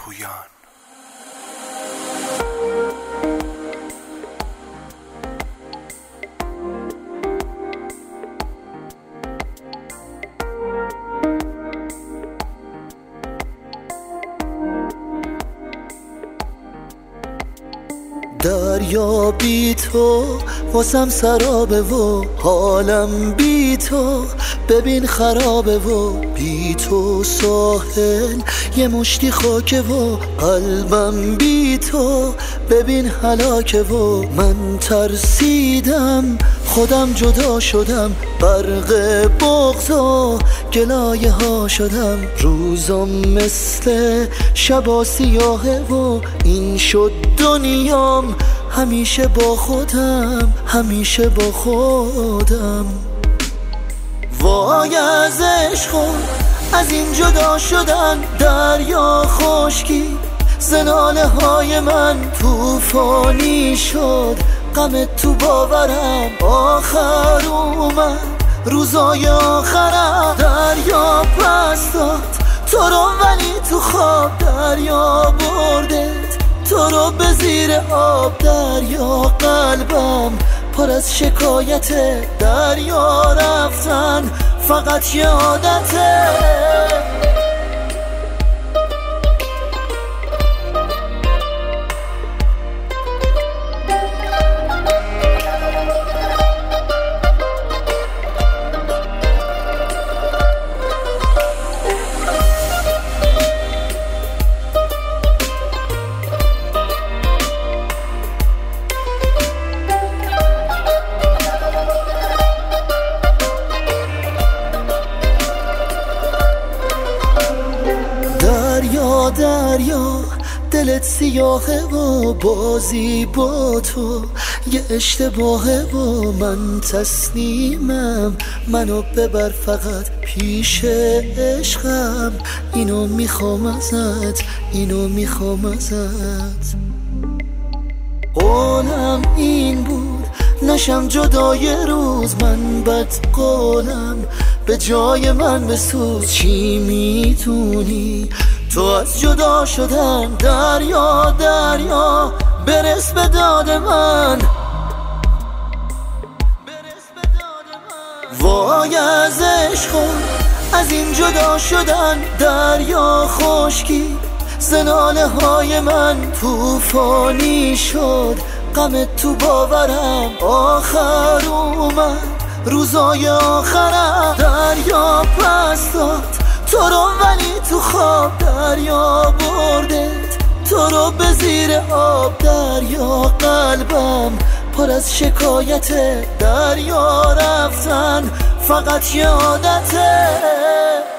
پویان. دریا بی تو واسم سرابه و حالم بی تو ببین خرابه و بی تو ساحل یه مشتی خاکه و قلبم بی تو ببین هلاکه و من ترسیدم خودم جدا شدم برق بغض و گلایه ها شدم روزم مثل شبا سیاهه و این شد دنیام همیشه با خودم همیشه با خودم وای از عشق از این جدا شدن دریا خشکی زناله های من طوفانی شد غم تو باورم آخر اومد روزای آخرم دریا پس داد تو رو ولی تو خواب دریا بردت تو رو به زیر آب دریا قلبم پر از شکایت دریا رفتن فقط یه عادته دریا دلت سیاهه و بازی با تو یه اشتباهه و من تسلیمم منو ببر فقط پیش عشقم اینو میخوام ازت اینو میخوام ازت قولم این بود نشم جدای روز من بد قولم به جای من بسوز چی میتونی تو از جدا شدن دریا دریا برس به داد من وای از عشق از این جدا شدن دریا خشکی زناله های من طوفانی شد غم تو باورم آخر اومد روزای آخرم دریا پس داد تو رو ولی تو خواب دریا بردت تو رو به زیر آب دریا قلبم پر از شکایت دریا رفتن فقط یه عادته